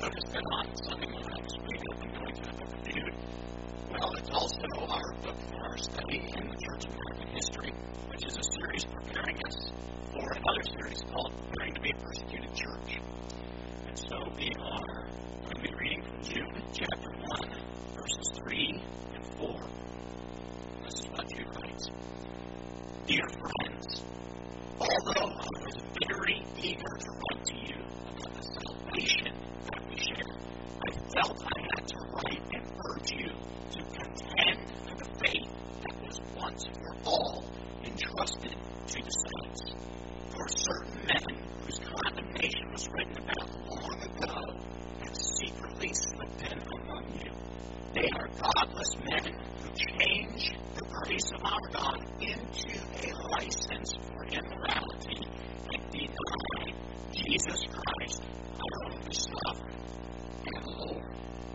noticed that on Sunday mornings we have been going to the book of Jude. Well, it's also our book for our study in the Church of American History, which is a series preparing us for another series called Preparing to be a Persecuted Church. And so we are going to be reading from Jude chapter 1, verses 3 and 4. This is what Jude writes. Dear friends, although I was very eager to write to you about the salvation that we share, I felt I had to write and urge you to contend for the faith that was once for all entrusted to the saints. For certain men whose condemnation was written about long ago have secretly slipped in among you. They are godless men who change the grace of our God into a license for immorality and deny Jesus Christ, our only sovereign and Lord.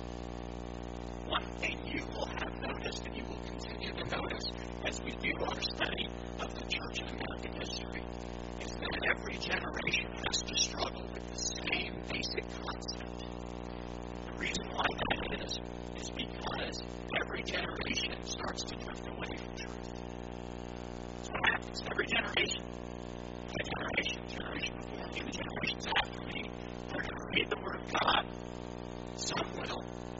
One thing you will have noticed, and you will continue to notice as we do our study of the Church of American History, is that every generation has to struggle with the same basic concept. The reason why that is because every generation starts to drift away from truth. That's what happens. Every generation, generation before me, the generations after me, they're going to read the Word of God. Some will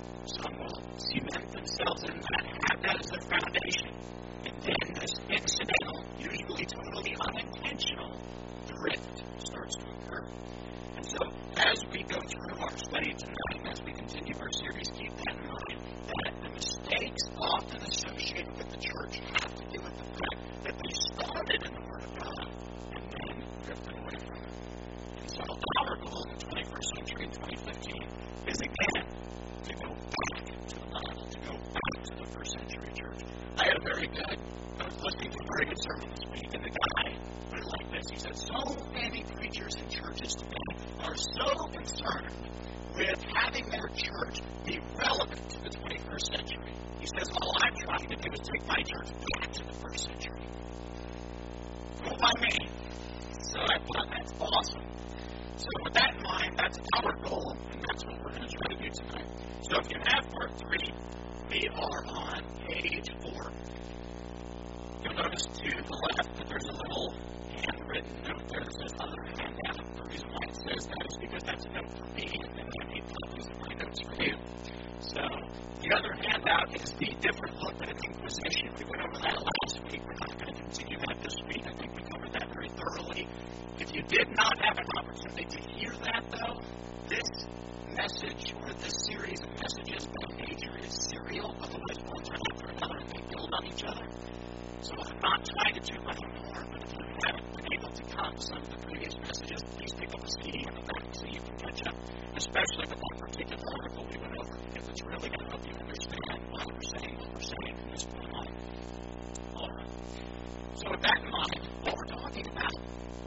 cement themselves in that, have that as their foundation. And then this incidental, usually totally unintentional, drift starts to occur. And so, as we go through our study tonight, as we continue our series, keep that in mind, that the mistakes often associated with the church have to do with the fact that they started in the Word of God and then drifted away from it. And so, our goal in the 21st century in 2015 is again to go back to the Bible, to go back to the first century church. I was listening to a very good sermon this week, and the guy put it like this. He said, so many preachers in churches today are so concerned with having their church be relevant to the 21st century. He says, all I'm trying to do is take my church back to the first century. Go by me. So I thought that's awesome. So with that in mind, that's our goal, and that's what we're going to try to do tonight. So if you have part 3, we are on page 4. You'll notice to the left that there's a little handwritten note there that says other handout. The reason why it says that is because that's a note for me, and then I need copies of my notes for you. So the other handout is the different look at Inquisition. We went over that last week. We're not going to continue that this week. I think we covered that very thoroughly. If you did not have an opportunity to hear that, though, this message or this series of messages by nature is serial. Otherwise, one turn after another, and they build on each other. So I'm not trying to toot my own horn, but if you haven't been able to come to some of the previous messages, please pick up a CD in the back so you can catch up, especially with that particular article we went over, because it's really going to help you understand why we're saying what we're saying from this point on. All right. So with that in mind, what we're talking about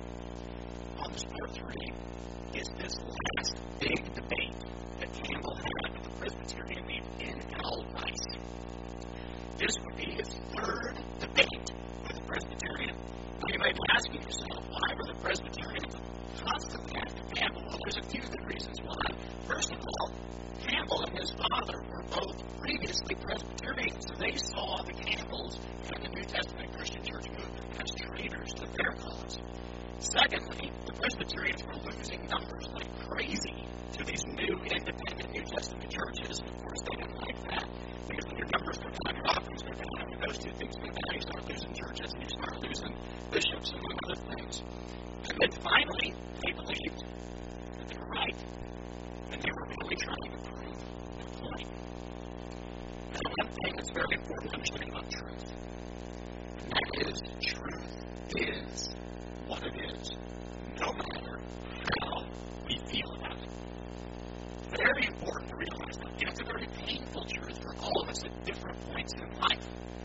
on this part 3 is this last big debate that Campbell had with the Presbyterian named N.L. Rice. This would be his 3rd debate with the Presbyterian. Now you might be asking yourself, why were the Presbyterians constantly after Campbell? Well, there's a few good reasons why. First of all, Campbell and his father were both previously Presbyterians, so they saw the Campbells and the New Testament Christian Church movement as traitors to their cause. Secondly, the Presbyterians were losing numbers like crazy to these new independent New Testament churches. Of course, they didn't like that, because when your numbers go down, your offerings go down, and when those two things go down, you start losing churches and you start losing bishops, among other things. And then finally, they believed that they were right, and they were really trying to prove their point. Now, one thing that's very important to understand about truth, and that is, truth is what it is, no matter how we feel about it. Very important to realize that. It's a very painful truth for all of us at different points in life.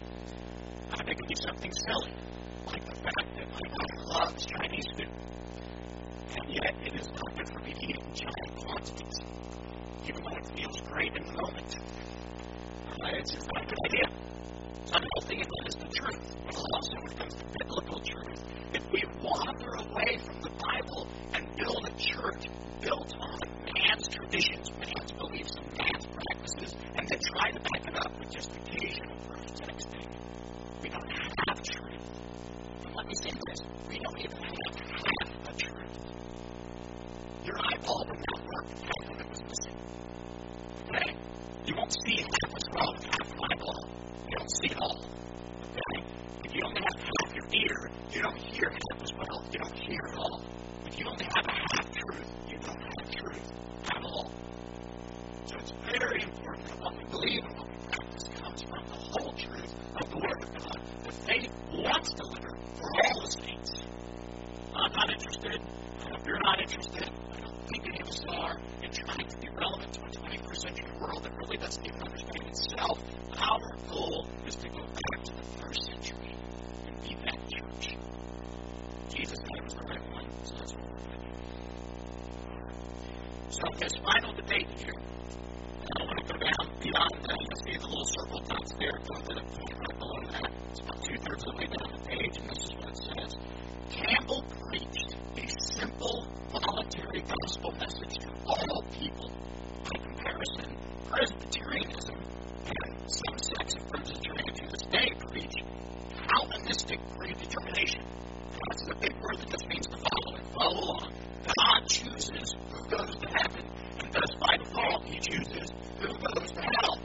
It can be something silly, like the fact that my wife loves Chinese food, and yet it is not good for me to eat in giant quantities, even though it feels great in the moment. It's just not a good idea. It's unhealthy, and that is the truth. But also, when it comes to biblical truth, if we wander away from the Bible and build a church built on man's traditions, man's beliefs, and man's practices, and then try to back it up with just occasional proof texting. We don't have truth. And let me say this, we don't even have half a truth. Your eyeball would not work if half of it was missing. Okay? You won't see half as well with half an eyeball. You don't see it all. Okay? If you only have half your ear, you don't hear half as well. You don't hear it all. If you only have a half truth, you don't have truth at all. So it's very important that what we believe and what we practice comes from the whole truth of the Word of God. The faith once delivered for all the saints. I'm not interested. I hope you're not interested. I don't think any of us are in trying to be relevant to a 21st century world that really doesn't even understand itself. Our goal is to go back to the first century and be that church. Jesus said it was the right one, so that's what we're doing. So this final debate here, I want to go down beyond that. You see the little circle dots there, go to the point right below that. It's about 2/3 of the way down the page, and this is what it says. Campbell preached a simple, voluntary gospel message to all people. By comparison, Presbyterianism and some sects of Presbyterians to this day preach Calvinistic predetermination. This is a big word that just means to follow it. Follow along. God chooses who goes to heaven, and thus by default he chooses who goes to hell.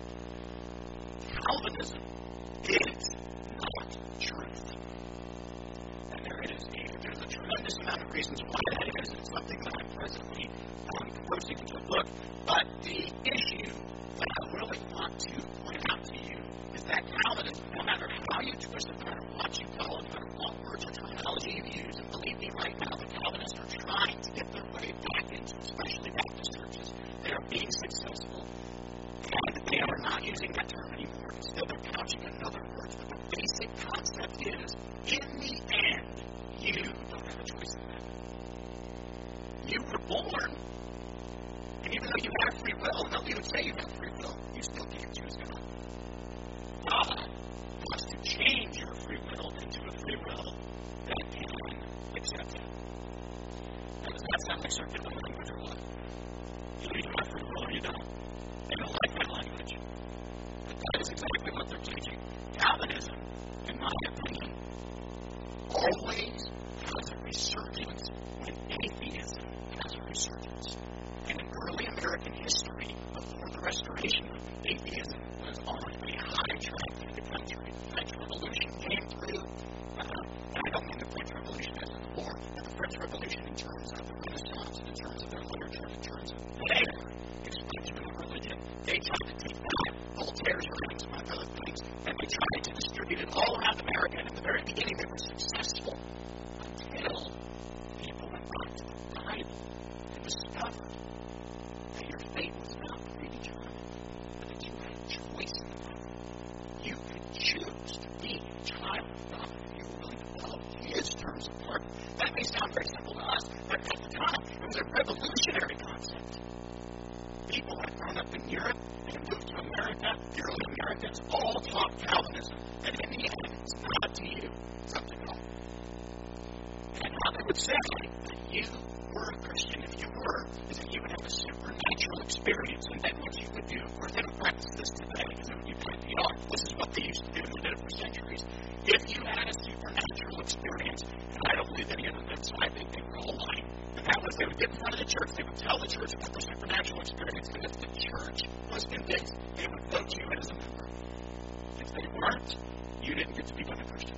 Calvinism is not truth. And there's a tremendous amount of reasons why that is. It's something that I'm presently composing into a book. But the issue that I really want to point out to you is that Calvinism, no matter how you twist it, no matter what you call it, no matter what words or terminology you use, and believe me right now, the Calvinists are trying to get their way back into, especially Baptist churches. They are being successful, and they are not using that term anymore. Instead, they're couching it in other words. But the basic concept is, in the end, you don't have a choice in that. You were born, and even though you have free will, nobody would say you have free will, you still can't choose God. God wants to change your free will into a free will that can accept Him. Now, does that sound like circular language or what? You either have free will or you don't. They don't like that language. But that is exactly what they're teaching. Calvinism, in my opinion, always has a resurgence when atheism has a resurgence. And in early American history, before the Restoration movement, atheism was on a high track in the country. The French Revolution came through, and I don't mean the French Revolution as in the war, but the French Revolution in terms of the Renaissance, in terms of their literature, in terms of their expansion of religion. They tried to take that, Voltaire's writings, among other things, and they tried to distribute it all around America. And in the very beginning, they were successful until people went back to the Bible and discovered that your fate was not predetermined, but that you had a choice in the Bible. You could choose to be a child of God if you were willing to follow His terms of pardon. That may sound very simple to us, but at the time, it was a revolutionary concept. People had grown up in Europe and had moved to America. The early Americans all taught Calvinism, that in the end, it's not up to you, it's up to God. And how they would say that you were a Christian, if you were, is that you would have a supernatural experience, and then what you would do, of course they don't practice this today, because it would be NPR. This is what they used to do, and they did it for centuries. If you had a supernatural experience, and I don't believe any of them did, so I think they were all lying. And that was, they would get in front of the church, they would tell the church about their supernatural experience, and if the church was convinced, they would vote you as a member. If they weren't, you didn't get to become a Christian.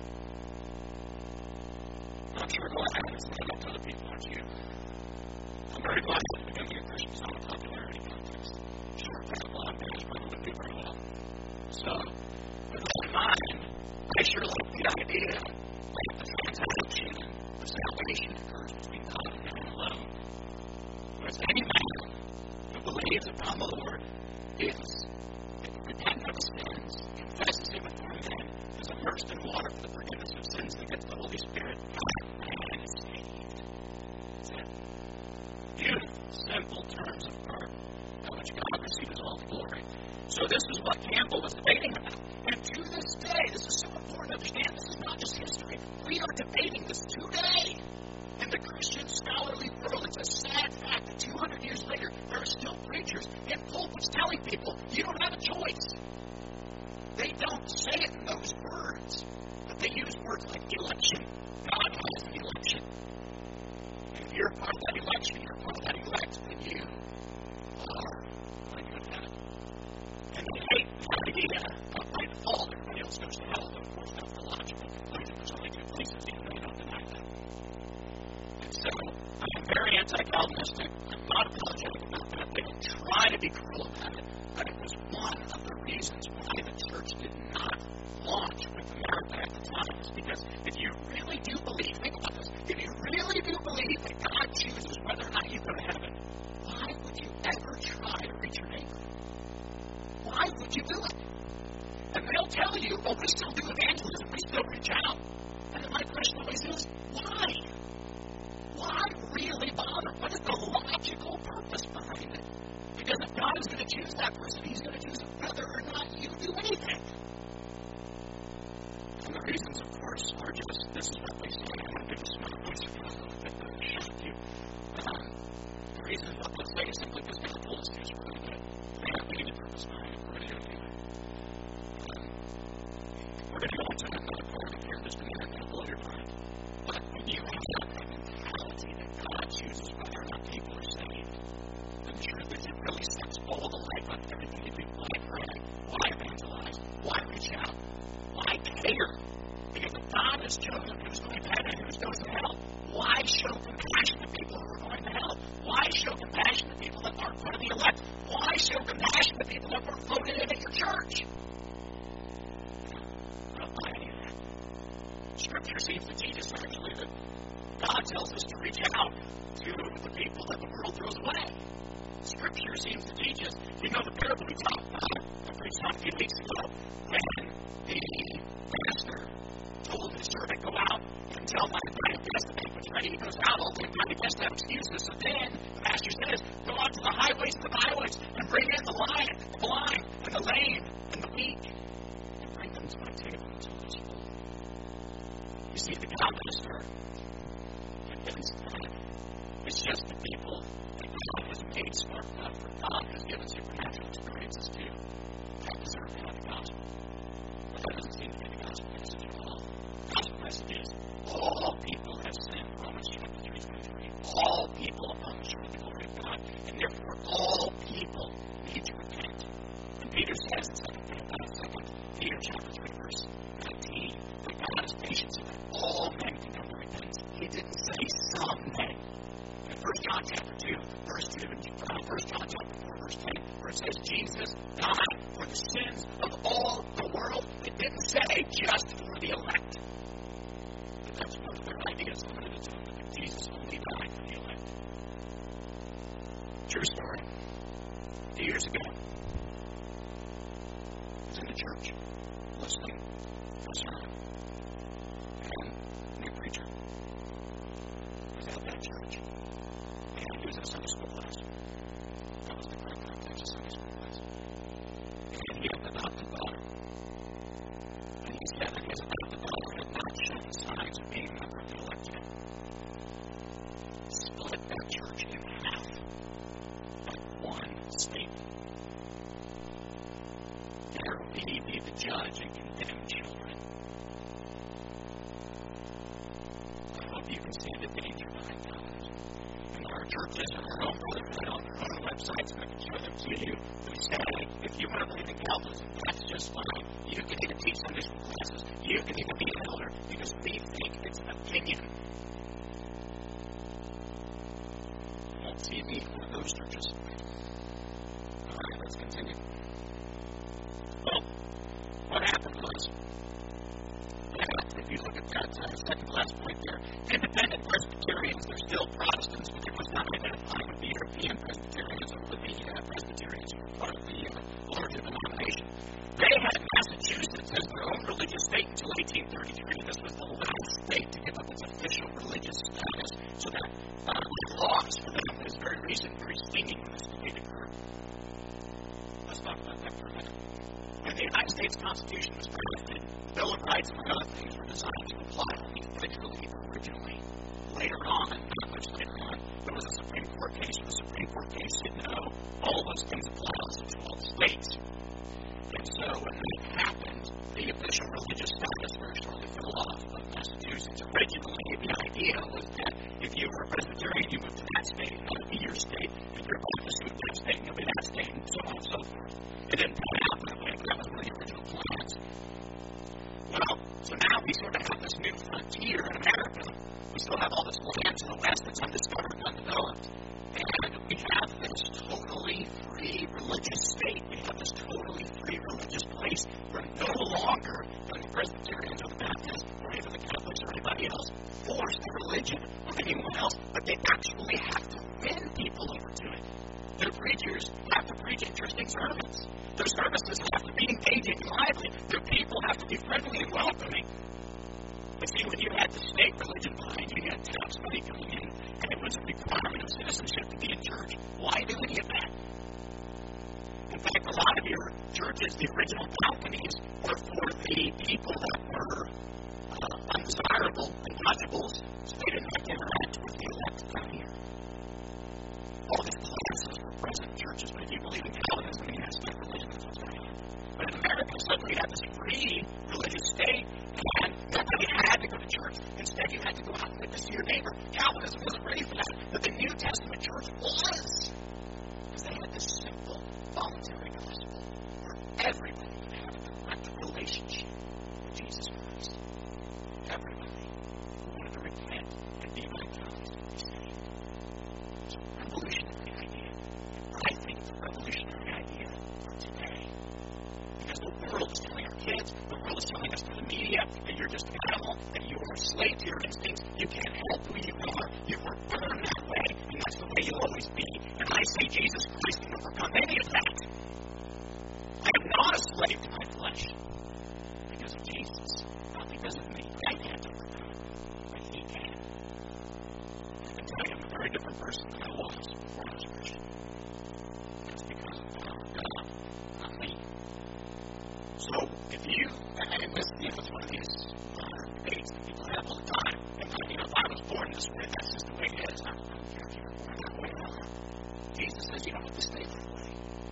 I'm sure glad it's not up to other people like you. I'm very glad that becoming a Christian is not a popularity contest. Sure, a lot of guys probably wouldn't do very well. So, with that in mind, I sure like the idea that the transaction of salvation occurs between God and man alone. Whereas any man who believes upon the Lord is repentant of his sins, confesses Him before men, is immersed in water for the forgiveness of sins, and gets the Holy Spirit, man is saved. That's it. Beautiful, simple terms of pardon, by which God receives all the glory. So this is what Campbell was debating about. And to this day, this is so important to understand, this is not just history. We are debating this today in the Christian scholarly world. It's a sad fact that 200 years later, are still preachers in pulpits telling people, you don't have a choice. They don't say it in those words, but they use words like election. God has an election. And if you're a part of that election, you're a part of that elect, then you are going to heaven. And they hate the idea of by default everybody else goes to hell, but of course that's the logical conclusion. There's only two places, even though they don't deny that. And so, I'm very anti-Calvinistic. I'm not apologetic about that. They will try to be cruel about it, but it was one of the reasons why the church did not launch with America at the time. Is because if you really do believe, think about this, if you really do believe that God chooses whether or not you go to heaven, why would you ever try to reach your neighbor? Why would you do it? And they'll tell you, oh, we still do evangelism, we still reach out. And then my question always is, why? Why really bother? What is the logical purpose behind it? Because if God is going to choose that person, He's going to choose whether or not you do anything. And the reasons, of course, are just, this is what they say. I want to do a small voice for you that will shock you. The reason what they'll say is simply because God told us to, so we're going to do it. They have any purpose behind it. We're going to do it anyway. We're going to go into another part of here that's going to blow your mind. But when you have that mentality that God chooses whether or not people are saved, then the truth is it really sets all the life up, everything you do. Why pray? Why evangelize? Why reach out? Why care? Because if God has chosen who's going to heaven and who's going to hell, why show compassion to people who are going to hell? Why show compassion to people that aren't part of the elect? Why show compassion to people that were voted in at your church? I don't buy any of that. Scripture seems to teach us actually that God tells us to reach out to the people that the world throws away. Scripture seems to teach us, you know the parable we talked about, I preached on a few weeks ago, when the master told his servant, go out and tell my guest the banquet's ready. He goes out, all the my guests have excuses. So then the master says, go out to the highways and the byways and bring in the blind, and the lame, and the weak, and bring them to my table until it's full. You see, the Calvinists are convinced that it's just the people that God has made smart enough for God has given supernatural experiences to that deserve to have the gospel. But that doesn't seem to be the gospel message at all. The gospel message is all people have sinned. Romans chapter 3:23. All people have fallen short of the glory of God, and therefore all people need to repent. And Peter says in 2 Peter chapter 3 verse 19 that God is patient so that all men can come to repentance. He didn't say some men. In 1 John chapter 2 verse 2 and 1 John chapter 4 verse 10 where it says Jesus died for the sins of all the world, it didn't say just for the elect. But that's one of their ideas limited to them, that Jesus only died for the elect. True story. A few years ago, I was in the church listening to a sermon, and a new preacher was at that church, and he was in a Sunday school class. That was the correct context of Sunday school class. And he had an adopted daughter. And he said that his adopted daughter had not shown signs of being a member of the elect yet. Split that church in half by one statement. There will be the judge and condemn children. I hope you can see the danger behind that. And our churches and our own brotherhood on our own websites, and I can show them to you, we say, if you want to believe in Calvinism, that's just fine. You can even teach Sunday school classes. You can even be an elder, because we think it's an opinion. You won't see me in one of those churches. All right, let's continue. Well, what happened was, if you look at that second last point there, independent Presbyterians, they're still Protestants, but they must not identify with the European Presbyterians or with the Presbyterians who are part of the larger denomination. They had Massachusetts as their own religious state until 1833. This was the last state to give up its official religious status, so that laws for them is very recent, very stinging when this debate occurred. Let's talk about that for a minute. When the United States Constitution was drafted, Bill of Rights, among other things, were designed to apply only federally originally. Later on, not much later on, there was a Supreme Court case. The Supreme Court case said no, all of those things apply to all the states. And so when that happened, the official religious status very shortly fell off of Massachusetts. Originally, the idea was that if you were a Presbyterian, you moved to that state, and that would be your state. If you're a Baptist, you moved to that state, and you'll be that state, and so on and so forth. It didn't pan out that way. That was one of the original plans. Well, so now we sort of have this new frontier in America. We still have all this land to the west that's undiscovered and undeveloped. And we have this totally free religious state. We have this totally free religious place where no longer can the Presbyterians or the Baptists or even the Catholics or anybody else force the religion of anyone else, but they actually have to win people over to it. Their preachers have to preach interesting sermons. Their services have to be engaging and lively. Their people have to be friendly and welcoming. But see, when you had the state religion behind you, you had tax money coming in, and it was a requirement of citizenship to be in church. Why do any of that? In fact, a lot of your churches, the original balconies, were for the people that were undesirable and untouchables, so they didn't have to interact with the elect down here. All these classes were present in churches, but if you believe in Calvinism, you have state religion, that's what's going on. But in America, suddenly you have this free religious state, and nobody had to go to church. Instead, you had to go out and witness to your neighbor. Calvinism wasn't ready for that, but the New Testament church was. Because they had this simple, voluntary gospel where everybody could have a direct relationship with Jesus Christ. Everybody who wanted to repent and be baptized and be saved. It's a revolutionary idea. I think it's a revolutionary idea for today. Because the world is telling our kids, the world is telling us through the media, that you're just an animal, that you are a slave to your instincts, you can't help who you are, you were born that way, and that's the way you'll always be. And I say Jesus Christ can overcome any of that. I am not a slave to my flesh. Because of Jesus, not because of me. I can't overcome it, but He can. I can tell you I'm a very different person than I was before I was Christian. That's because of the power of God, not me. So, if you, and this is one of these debates that people have all the time, and if I was born this way, that's just the way it is. I don't care if you were born that way or not. Jesus says you don't have to stay that way.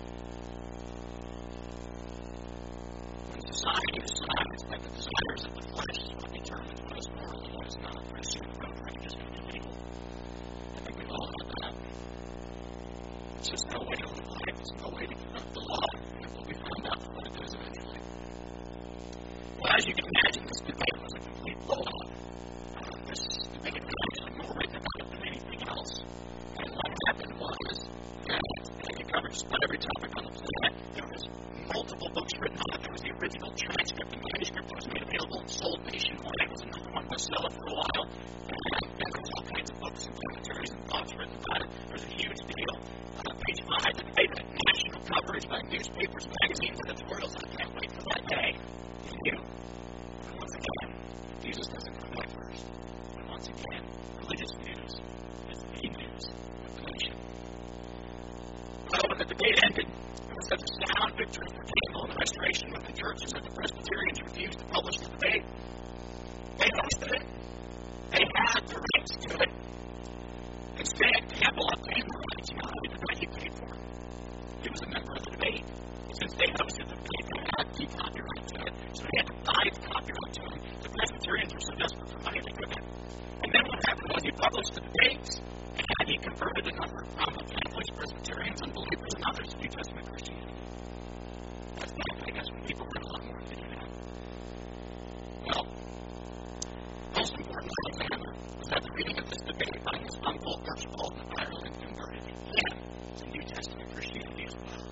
When society decides that the desires of the flesh is what determines what is moral and what is not, pretty soon the road range is going to be legal. I think we've all had that. It's just no way to live life. There's no way to confront the law. And we'll be found out what it is eventually. Well, as you can imagine, this debate was a complete blowout. This debate was actually more written about it than anything else. And what happened was that it covered just about every topic on the planet. There was multiple books written on it. There was the original transcript and manuscript that was made available and sold nationwide. It was a number one bestseller for a while. And there was all kinds of books and commentaries and thoughts written about it. It was a huge deal. Page 5, the debate had national coverage by newspapers, magazines, editorials. I can't wait for that day. And you. And once again, Jesus doesn't come back first. And once again, religious news is the news of the nation. Well, when the debate ended, it was such a sound victory for Campbell and the Restoration Movement churches that the Presbyterians refused to publish the debate. They hosted it. They had the rights to it. Instead, Campbell obtained the rights. You know how he did that? He paid for it. He was a member of the debate. Since they hosted the debate, they had the copyright to it. So they had to buy the copyright to it. The Presbyterians were so desperate for money they couldn't. And then what happened was he published the debates, and he converted a number of prominent Catholics, Presbyterians, unbelievers, and others to New Testament Christianity. That's back, I guess, when people had a lot more to do now. Well, most important, Alexander, was that the reading of this debate by his uncle, Archibald of Ireland, converted him to New Testament Christianity as well.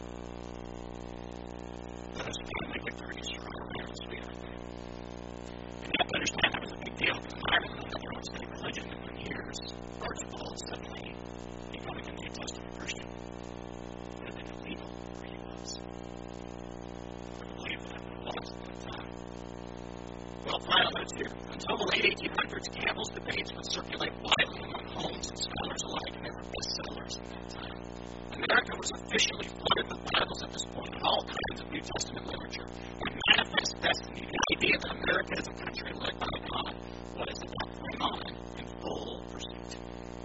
Let us family victories for our rare and sweet, I think. And you have to understand that was a big deal because Ireland had their own state religion, and for years, Archibald suddenly becoming a New Testament Christian would have been illegal where he was. I believe that was at the time. Well, final notes here. Until the late 1800s, Campbell's debates would circulate widely among homes and scholars alike, and they were bestsellers at that time. America was officially flooded with Bibles at this point, and all kinds of New Testament literature. And Manifest Destiny, the idea that America is a country led by God, was about going on in full pursuit.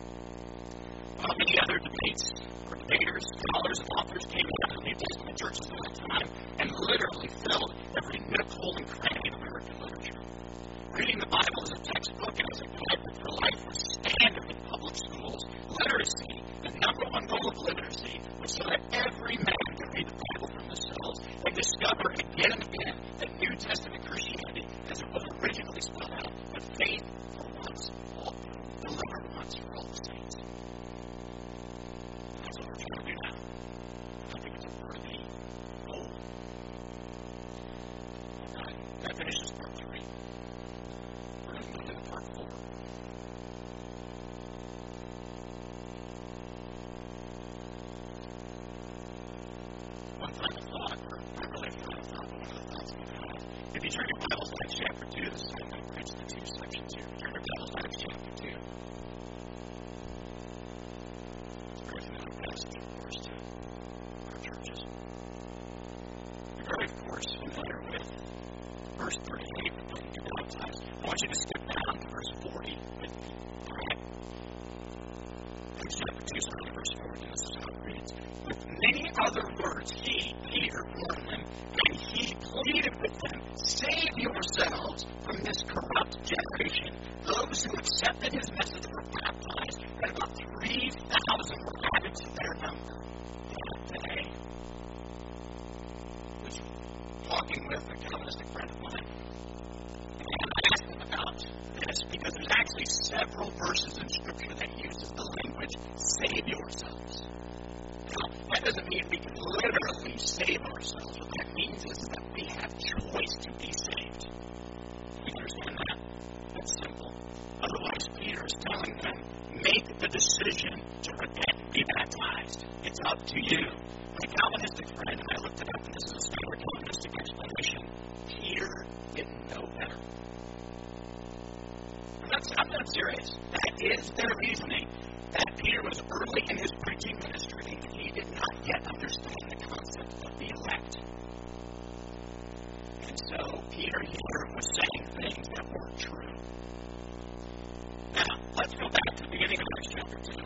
Many other debates or debaters, scholars, and authors came out of the New Testament churches at that time and literally filled every nook, hole, and cranny of American literature. Reading the Bible as a textbook and as a guidebook for life was standard in public schools. Literacy, the number one goal of literacy, was so that every man could read the Bible for themselves and discover again and again that New Testament Christianity, as it was originally spelled out, but faith for once, all delivered once for all the saints. That's what we're trying to do now. I think it's a worthy goal. Okay, that finishes part 3. We're going to move into part 4. One final thought, or not really a final thought, but one of the thoughts we have. If you turn your Bibles to Acts chapter 2, this is I'm going to preach the 2 sections here. Turn your Bibles to Acts chapter 2. It's a very familiar passage, of course, to our churches. You're very, of course, familiar with verse 38, but don't get baptized. I want you to skip down to verse 40 with me. Alright? Acts chapter 2, starting verse 40, and this is how it reads. With many other words, he, Peter, warned them, and he pleaded with them, save yourselves from this corrupt generation. Those who accepted his message were baptized, and about 3,000 were added to their number that day. I was talking with a Calvinistic friend of mine, and I asked him about this because there's actually several verses in Scripture that uses the language, save yourselves. Now, that doesn't mean we can literally save ourselves. What that means is that we have choice to be saved. You understand that? That's simple. Otherwise, Peter is telling them, make the decision to repent and be baptized. It's up to you. My Calvinistic friend, and I looked it up, and this is a standard Calvinistic explanation, Peter didn't know better. I'm not serious. That is their reasoning. That Peter was early in his preaching ministry, and he did not yet understand the concept of the elect. And so Peter here was saying things that weren't true. Now, let's go back to the beginning of Acts chapter 2.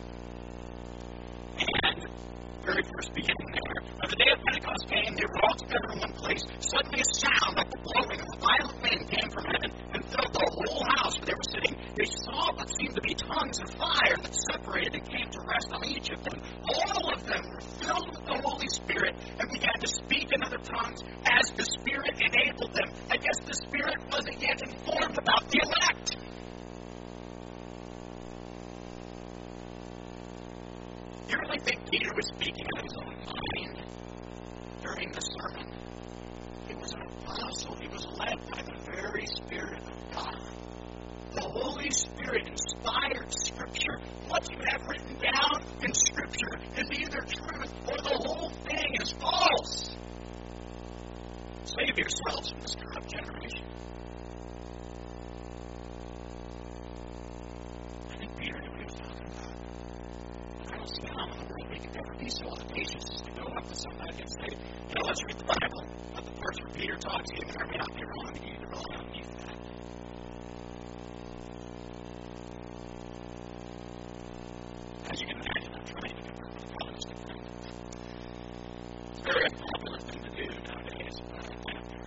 And very first beginning there. When the day of Pentecost came, they were all together in one place. Suddenly a sound like the blowing of a violent wind came from heaven and filled the whole house where they were sitting. They saw what seemed to be tongues of fire that separated and came to rest on each of them. All of them were filled with the Holy Spirit and began to speak in other tongues as the Spirit enabled them. I guess the Spirit wasn't yet informed about the elect. You really think Peter was speaking out of his own mind during the sermon? He was an apostle. He was led by the very Spirit of God. The Holy Spirit inspired Scripture. What you have written down in Scripture is either truth or the whole thing is false. Save yourselves from this corrupt generation. I think Peter knew what he was talking about. I don't see how in the world we could ever be so audacious as to go up to somebody and say, let's read the Bible. But the parts where Peter talks, you may not be wrong, you need to rely on me for that. As you can imagine, I'm trying to convert with a Calvinistic friend. It's a very unpopular thing to do nowadays, but I don't care.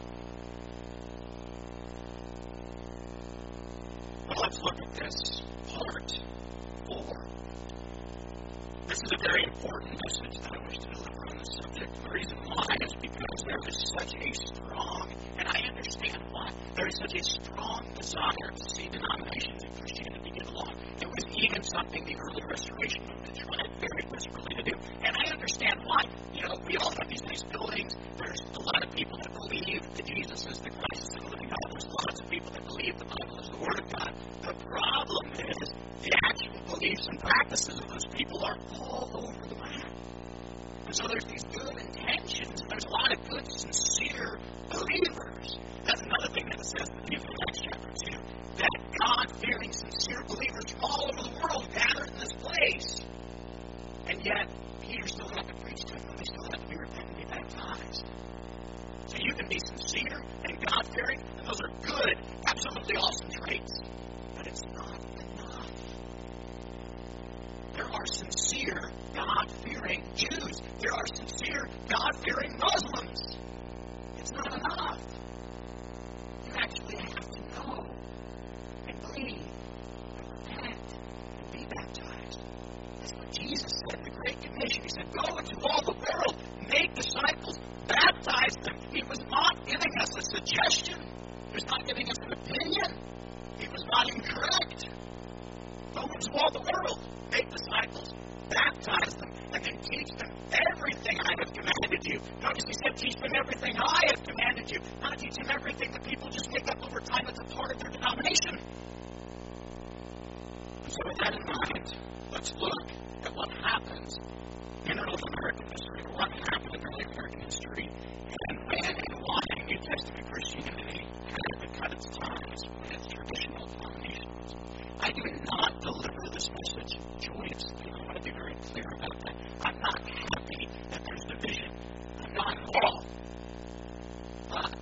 Well, let's look at this part 4. This is a very important message that I wish to deliver on this subject. The reason why is because there is such a strong, and I understand why, there is such a strong desire to see denominations in Christianity get along. It was even something the early Restoration movement tried very desperately to do. And I understand why. We all have these nice buildings. There's a lot of people that believe that Jesus is the Christ and the living God. There's lots of people that believe the Bible is the Word of God. The problem is the actual beliefs and practices of those people are all over the map. And so there's these good intentions. There's a lot of good, sincere believers. That's another thing that it says in Acts chapter 2. That God-fearing, sincere believers from all over the world gathered in this place. And yet, Peter still had to preach to them. They still had to be repentant and be baptized. So you can be sincere and God-fearing, and those are good, absolutely awesome traits. But it's not enough. There are sincere, God-fearing Jews. There are sincere, God-fearing Muslims. It's not enough. You actually have to know and believe and repent and be baptized. That's what Jesus said in the Great Commission. He said, go into all the world, make disciples, baptize them. He was not giving us a suggestion. He was not giving us an opinion. He was not incorrect. Go into all the world, make disciples, baptize them, and then teach them everything I have commanded you. Notice he said, teach them everything I have commanded you, not teach them everything that people just make up over time that's a part of their denomination. So with that in mind, let's look at what happens in early American history, or what happened in early American history, and when and why New Testament Christianity had to cut its ties with traditional denominations. I do not deliver this message joyously. I want to be very clear about that. I'm not happy that there's division. I'm not at all. But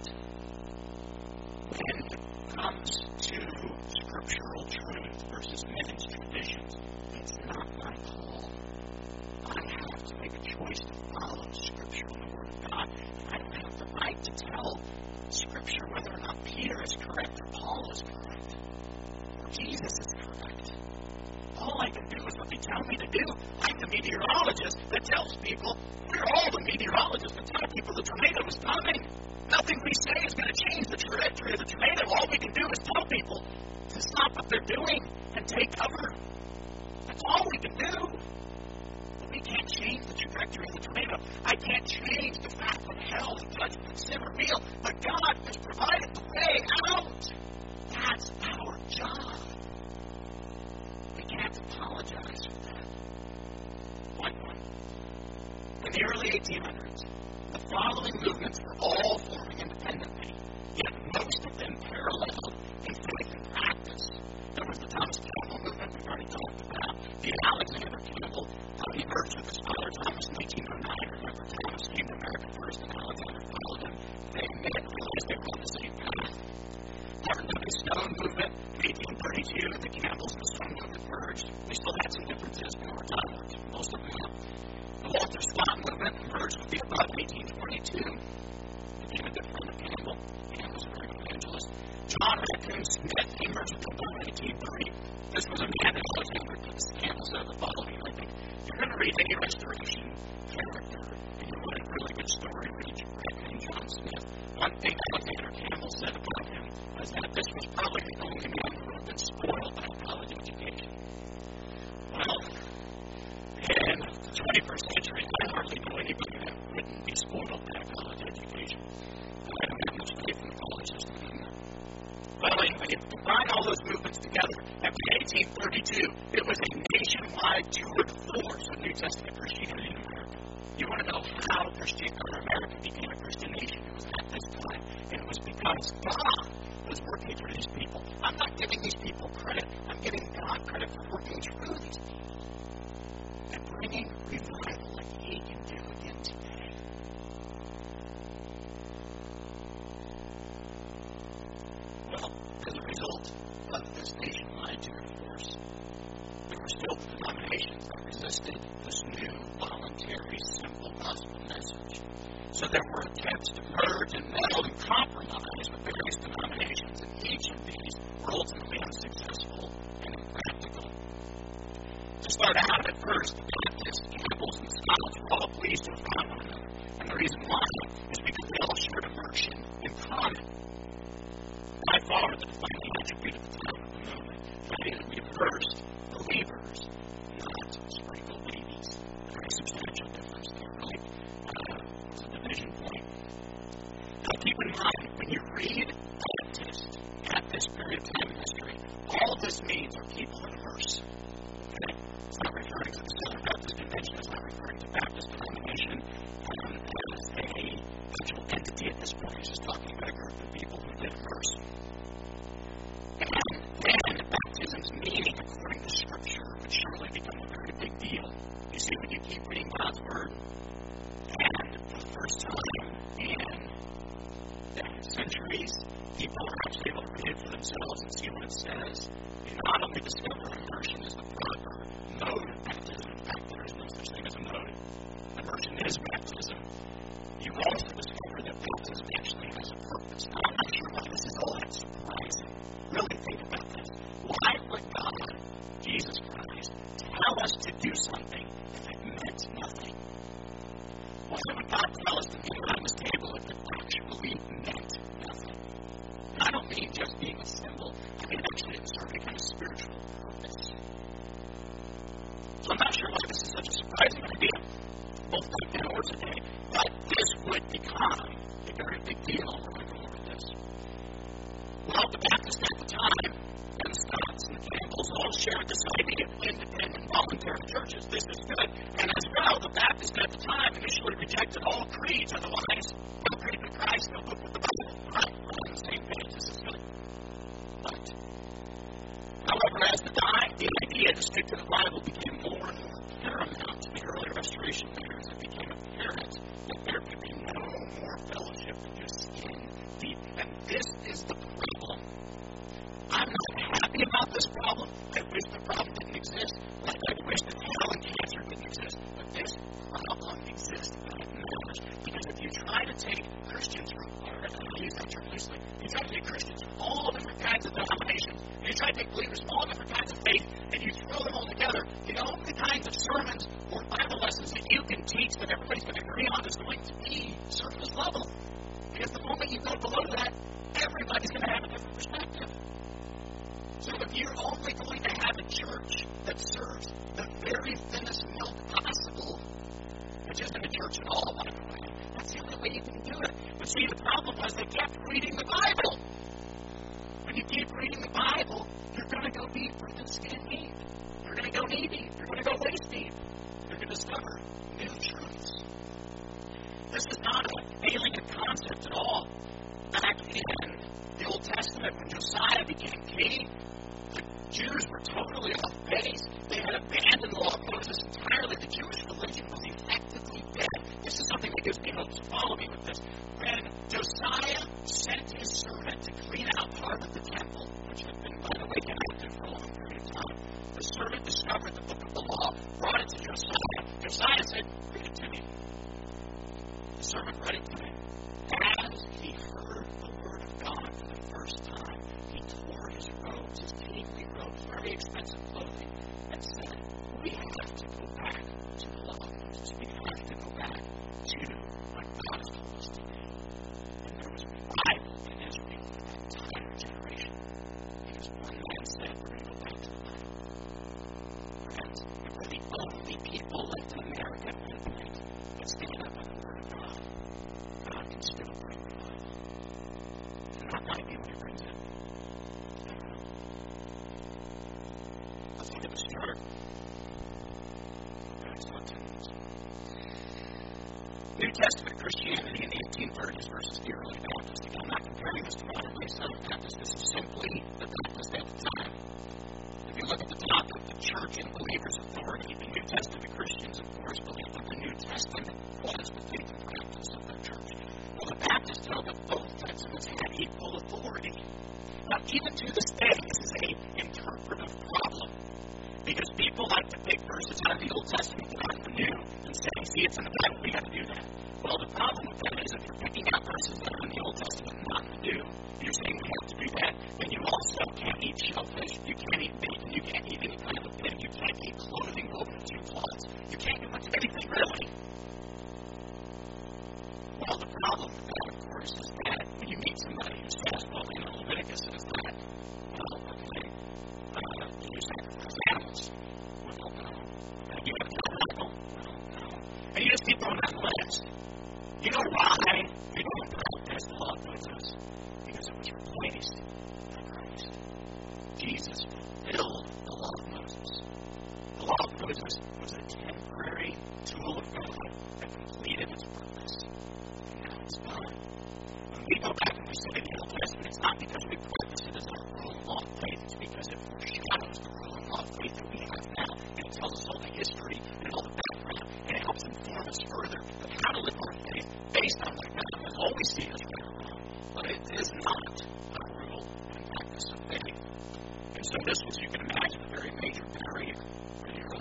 when it comes to scriptural truth versus men's traditions, it's not my call. I have to make a choice to follow Scripture and the Word of God. I don't have the right to tell Scripture whether or not Peter is correct or Paul is correct or Jesus is correct. All I can do is what they tell me to do. I'm the meteorologist that tells people, we're all the meteorologists that tell people the tornado is coming. Nothing we say is going to change the trajectory of the tornado. All we can do is tell people to stop what they're doing and take cover. That's all we can do. But we can't change the trajectory of the tornado. I can't change the fact that hell and judgment and sin are real, but God has provided the way out. That's our job. We can't apologize for that. Point one. In the early 1800s, the following movements were all forming independently, yet most of them paralleled in faith and practice. There was the Thomas Campbell movement we've already talked about. The Alexander Campbell, he merged with his father Thomas in 1809. Remember, Thomas came to America first and Alexander followed him. They met, realized they were on the same path. Martin W. Stone movement in 1832, the Campbells and the Stone movement merged. They still had some differences, but over time worked most of them out. The Walter Scott movement merged with the above in 1822. Became a good friend of Campbell. Campbell's a very good evangelist. John Raccoon Smith, he merged with the above in 1830. This was a man that Alexander Campbell said the following. I think if you're going to read any restoration character and you want a really good story, read Raccoon John Smith. One thing Alexander Campbell said about him was that this was probably the only man who had been spoiled by a college education. Well, in the 21st century, I hardly know anybody that wouldn't be spoiled by a college education. I don't have much faith in the college system anymore. Well, anyway, if you combine all those movements together, after 1832, it was a nationwide tour de force of New Testament Christianity in America. You want to know how America became a Christian nation? It was at this time, and it was because God was working through these people. I'm not giving these people credit. I'm giving God credit for working through these people and bringing revival like He can do again today. Well, as a result of this nationwide tour de force, there were still denominations that resisted this new, voluntary, simple gospel message. So there were attempts to merge and meld and compromise with various denominations, and each of these were ultimately unsuccessful and impractical. To start out, at first, the Baptists, Campbells, and Scots were all pleased to have found one another. And the reason why is because they all shared a version in common. By far, the defining attribute at the time of the movement, that is, we first believers, not sprinkled babies. A very substantial difference there, right? It's a division point. Now, keep in mind, when you read Baptist at this period of time in history, all this means are people in a verse. Okay? It's not referring to the Southern Baptist Convention. It's not referring to Baptist denomination as a actual entity at this point. It's just talking about a group of people who did a verse. And then baptism's meaning, according to Scripture, would surely become a very big deal. You see, when you keep reading God's Word, and for the first time in centuries, people are actually able to read it for themselves and see what it says. You not only discover immersion as the proper mode of baptism, no such thing as a mode. Immersion is baptism. You also discover that baptism actually has a purpose. Now, I'm not sure why this is all that surprising. Really think about this. Why would God, Jesus Christ, tell us to do something if it meant nothing? Why would God tell us to be around this table if it actually meant nothing? And I don't mean just being a symbol. I mean actually it served a kind of spiritual purpose. So I'm not sure why this is such a surprising idea, both back then or today, but this would become a very big deal when I go over this. Well, the Baptists at the time, and the Scots and the Campbells, all shared this idea of independent, voluntary churches. This is good. And as well, the Baptists at the time initially rejected all creeds, otherwise, no creed with Christ, no book with the Bible. Right? We're on the same page. This is good. But, however, as the idea to stick to the Bible became more and more paramount to the early Restoration leaders, it became apparent that there could be no more fellowship than just skin deep. And this is the problem. I'm not happy about this problem. I wish the problem didn't exist. Like I wish that hell and cancer didn't exist. But this problem exists and it matters. Because if you try to take Christians from, I use that term loosely, you try to take Christians from all different kinds of denominations, and you try to take believers from all different kinds of faith, and you throw them all together, the only kinds of sermons or Bible lessons that you can teach that everybody's going to agree on is going to be surface level. Because the moment you go below that, everybody's going to have a different perspective. So if you're only going to have a church that serves the very thinnest milk possible, which isn't a church at all, by the way, that's the only way you can do it. But see, the problem was they kept reading the Bible. When you keep reading the Bible, you're going to go deeper than skin deep. You're going to go knee deep. You're going to go waist deep. You're going to discover new truths. This is not an alien concept at all. Back in the Old Testament, when Josiah became king, the Jews were totally off base. They had abandoned the law of Moses entirely. The Jewish religion was effectively dead. This is something that gives me hope, so follow me with this. When Josiah sent his servant to clean out part of the temple, which had been, by the way, inactive for a long period of time, the servant discovered the book of the law, brought it to Josiah. Josiah said, read it to me. The servant read it to him. As he heard the word of God for the first time, he tore his robes, his kingly robes, very expensive clothing, and said, we have to go back to the law of Moses. We have to go back to what God has told us to do. And there was revival in Israel for that entire generation. Because one man said, we're going to go back to the Bible. Friends, if we're the only people left in America at midnight that stand up on the word of God, God can still bring revival. And that might be when he brings it. Let's look at the start. New Testament Christianity in the 1830s versus the early Baptists. Again, I'm not comparing this to modern day Southern Baptists. This is simply the Baptists at the time. If you look at the top of the church and believers' authority, the New Testament Christians, of course, believed that the New Testament was the faith and practice of their church. Well, the Baptists held that both testaments had equal authority. Now, even to this day, this is an interpretive problem. Because people like to pick verses out of the Old Testament and out of the New and say, see, it's in the Bible, we got to do that. Well, the problem with that is if you're picking out verses that are in the Old Testament and not in the New, and you're saying we have to do that, then you also can't eat shellfish, you can't eat bacon, you can't eat any kind of a pig, you can't eat clothing over the two cloths. You can't do much of anything, really. Well, the problem with that, of course, is that when you meet somebody who says, well, you know, Leviticus says that, okay, you sacrifice animals. Well, no. You have a tabernacle? Well, no. And you just keep going down the list. You know why we don't practice the law of Moses? Because it was replaced by Christ. Jesus fulfilled the law of Moses. The law of Moses was a temporary tool of God that completed its purpose. And now it's done. When we go back and we study the Old Testament, it's not because we practice it as our rule of law of faith. It's because it foreshadows the rule of law of faith that we have now. And it tells us all the history and all the background. And it helps inform us further of how to live our faith based on what God has always seen us right around. But it is not a rule and practice of faith. And so this was, you can imagine, a very major barrier for the early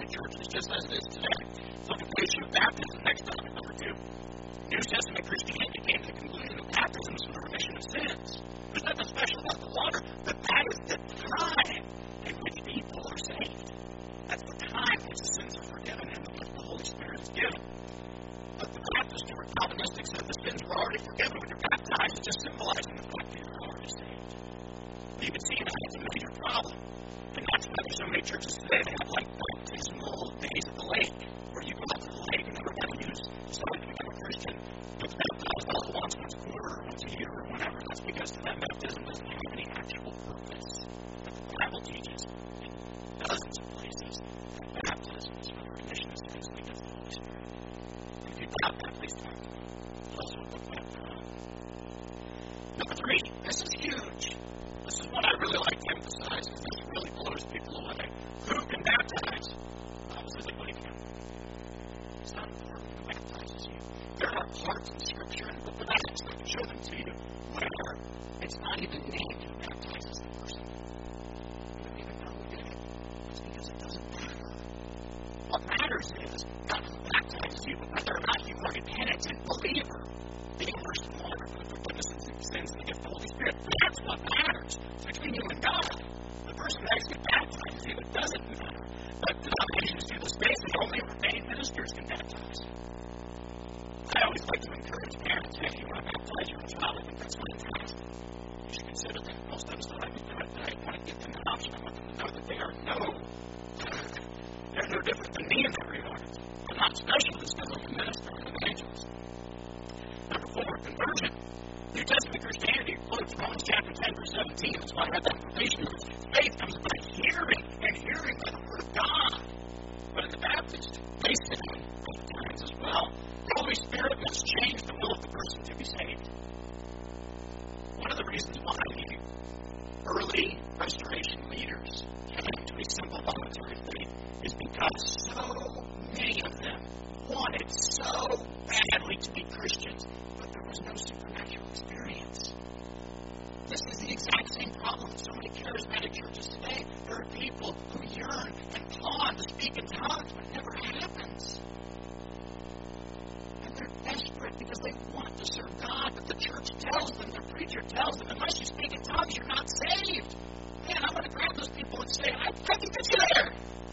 Catholic churches, just as it is today. So the issue of baptism, next topic, number 2. New Testament Christianity came to the conclusion that baptism is for the remission of sins. There's nothing special about the water, but that is the time in which people are saved. That's the time when sins are forgiven and the Holy Spirit is given. But the Baptists or Calvinistic said the sins were already forgiven when you're baptized. It's just symbolizing the fact that you're already saved. You can see that it's a major problem. And that's why there's so many churches today that have like baptismal days at the lake, where you go out to the lake and everybody who's starting to become a Christian gets baptized all at once a quarter, or once a year, or whatever. That's because that baptism doesn't have any actual purpose. But the Bible teaches in dozens of places that baptism is for the remission of sins because of the Holy Spirit. And if you doubt that, please talk to me. Tell us what book chapter on. Number 3, this is huge. This is what I really like to emphasize because this really blows people away. Who can baptize? The Bible says anybody can. It's not important who baptizes you. There are parts in Scripture and the book of Acts that can show them to you where it's not even named who baptizes the person. You don't even know who did it. It's because it doesn't matter. What matters is not who baptizes you, but whether or not you are a penitent believer, being immersed in water for the forgiveness of sins and the gift of the Holy Spirit. That's what matters. It's between you and God. The person that actually baptizes you, it doesn't matter. But denominations do the space, and only ordained ministers can baptize. I always like to encourage parents, hey, you want to baptize your child? I think that's fantastic. You should consider that. Most of us don't like to do it, but I want to give them an option. I want them to know that they are they're no different than me in that regard. I'm not special just because I'm a minister or an evangelist. Number 4, conversion. New Testament Christianity quotes Romans chapter 10, verse 17. That's why I read that quotation. Faith comes by hearing, and hearing by the Word of God. But in the Baptist, they say both times as well, the Holy Spirit must change the will of the person to be saved. One of the reasons why the early restoration leaders came to a simple voluntary faith is because so many of them wanted so badly to be Christians, but there was no supernatural experience. This is the exact same problem with so many charismatic churches today. There are people who yearn and long to speak in tongues, but it never happens. And they're desperate because they want to serve God, but the church tells them, the preacher tells them, unless you speak in tongues, you're not saved. Man, I'm going to grab those people and say, I can get you there.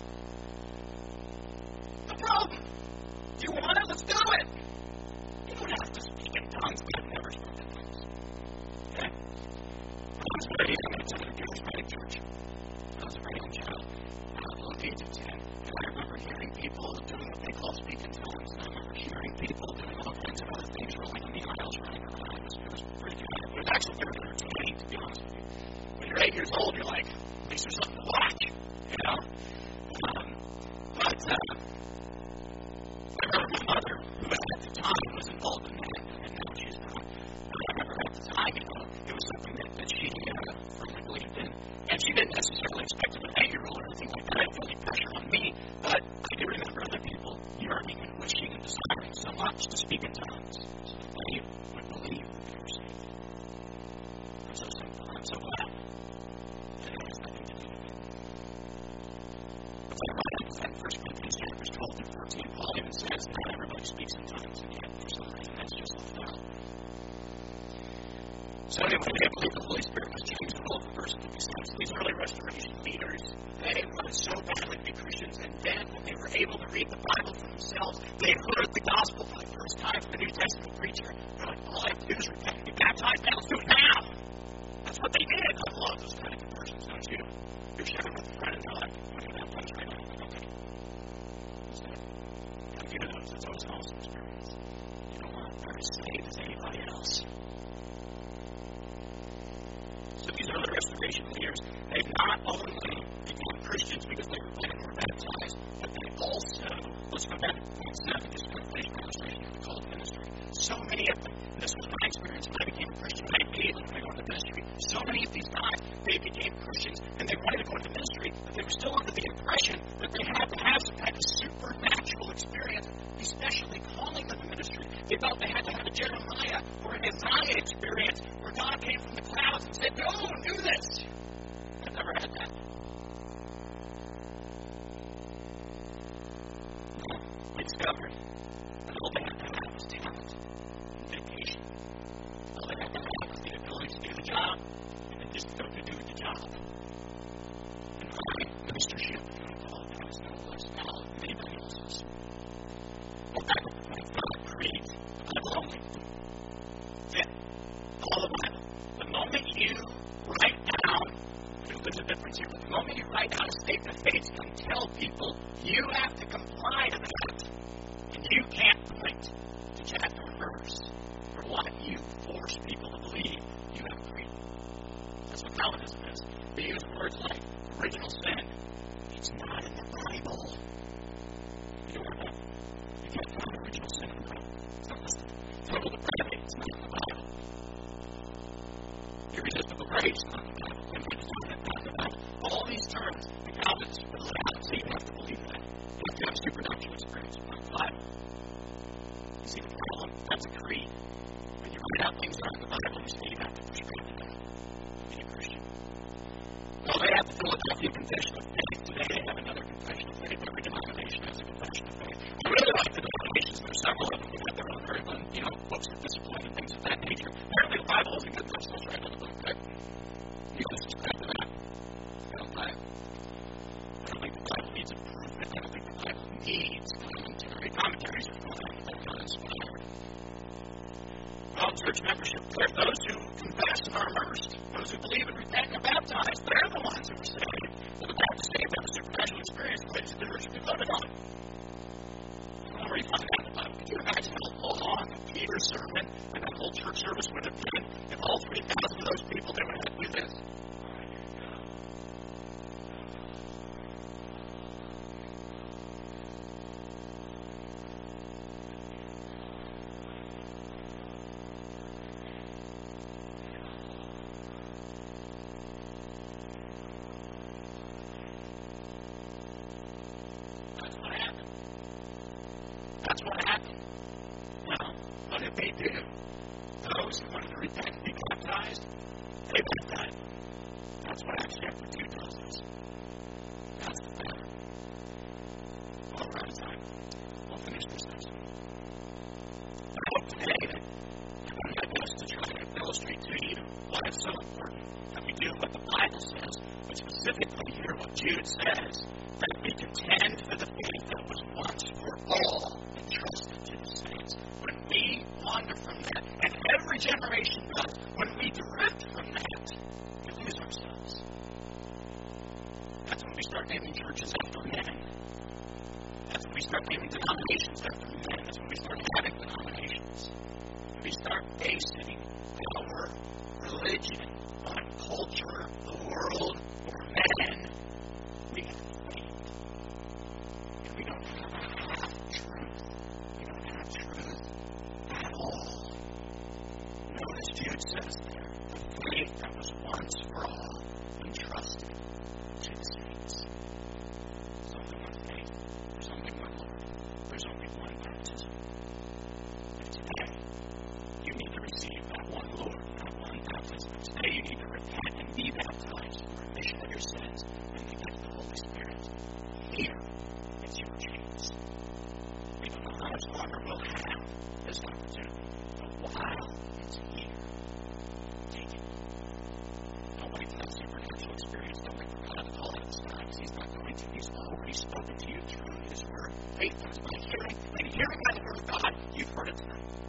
No problem. Do you want it? Let's do it. You don't have to speak in tongues. I've never spoken in tongues. Okay? I was very young at a charismatic church. I was a very young child. I was at the age of 10. And I remember hearing people doing what they call speak in tongues. And I remember hearing people doing all kinds of other things, rolling in the aisles, running around. It was pretty good. It was actually very entertaining, to be honest with you. When you're 8 years old, you're like, at least there's something to watch. You know? I remember my mother, who at the time was involved in that, and now she's not. But I remember at the time, it was something that she firmly believed in. And she didn't necessarily expect it an 8-year-old or anything like that. I didn't feel any pressure on me. But I do remember other people yearning and wishing and desiring so much to speak in tongues so that they would believe that they were saved. I'm so simple. I'm so glad that it has nothing to do with it. But what about that? 1 Corinthians chapters 12 through 14, Paul even says that not everybody speaks in tongues, and yet for some reason that's just left out. So anyway, they believe the Holy Spirit must change the will of the person to be saved. These early restoration leaders, they wanted so badly to be Christians, and then when they were able to read the Bible for themselves, they heard the gospel for the first time from the New Testament preacher. They're like, all I have to do is repent and get baptized. Now let's do it now. That's what they did. I love those kind of conversions, don't you? You're sharing with a friend and they're like, I'm going to get baptized right now. Okay. So, come to those. That's always an awesome experience. You don't want to be as saved as anybody else. So these early restoration leaders, they not only became Christians because they repented and were baptized, but they also, let's go back to point 7, just kind of finish my illustration of the call to ministry. So many of them, this was my experience when I became a Christian, I immediately when I go into ministry, so many of these guys, they became Christians and they wanted to go into ministry, but they were still under the impression that they had to have some kind of supernatural experience, especially calling them to ministry. They felt they had to have a Jeremiah or an Isaiah experience where God came from the clouds and said, go, do this. I've never had that. all that is no less now than anybody else's. Well, that God creates the Bible only. That's it. All the Bible. The moment you write down, there's a difference here, but the moment you write down a statement of faith and tell people you have to comply to that, and you can't point to chapter and verse for what you force people to believe, you have agreed. That's what Calvinism is. They use words like original sin. It's not in the Bible. You know what? You can't find original sin in the Bible. It's not listed. Total depravity. It's not in the Bible. Irresistible grace. It's not in the Bible. All these terms, the Calvinists will allow, so you have to believe that. You have to have supernatural experience. Not the Bible. You see the problem? That's a creed. When you write out things that are in the Bible, you say you have to prescribe to that. Being a Christian. Well, they have the Philadelphia Confession of Faith. Today they have another confession of faith. Every denomination has a confession of faith. I really like the denominations. There are several of them who have their own very fun, books of discipline and things of that nature. Apparently the Bible isn't good enough, so let's write a book, okay? You can subscribe to that. I don't think the Bible needs improvement. I don't think the Bible needs commentary. Commentaries are fine, but they're not inspired. Well, church membership, they're those who confess and are immersed. Those who believe and repent and are baptized, they're the ones who are saved. Well, the Baptist saved have a supernatural experience related to the church we voted on. I don't know where you find that in the Bible. Could you imagine how long Peter's sermon and that whole church service would have been if all 3,000 of those people they would have to do this? That's what happened. Now, what did they do? Those who wanted to repent and be baptized, they baptized. That's what Acts chapter 2 tells us. That's the pattern. Well, we're out of time. We'll finish this next one. I hope today that I've done my best to try to illustrate to you why it's so important that we do what the Bible says, but specifically here what Jude says, that we contend for the faith that was once for all entrusted to the saints. When we wander from that, and every generation does, when we drift from that, we lose ourselves. That's when we start naming churches after men. That's when we start naming denominations after men. That's when we start having denominations. We start basing our religion on culture, the world, or men. We have faith. And we don't have truth. We don't have truth at all. Notice Jude says there, the faith that was once for all entrusted to the saints. There's only one faith. There's only one Lord. There's only one baptism. If today you need to receive that one Lord, that one baptism, today you need to repent and be baptized for the remission of your sins and the gift of the Holy Spirit. Here is your chance. We don't know how much longer we'll have this opportunity, but while it's here, take it. Don't wait for that supernatural experience. Don't wait for God to call out the sky, because He's not going to. He's already spoken to you through His Word. Faith comes by hearing, and hearing by the Word of God. You've heard it tonight.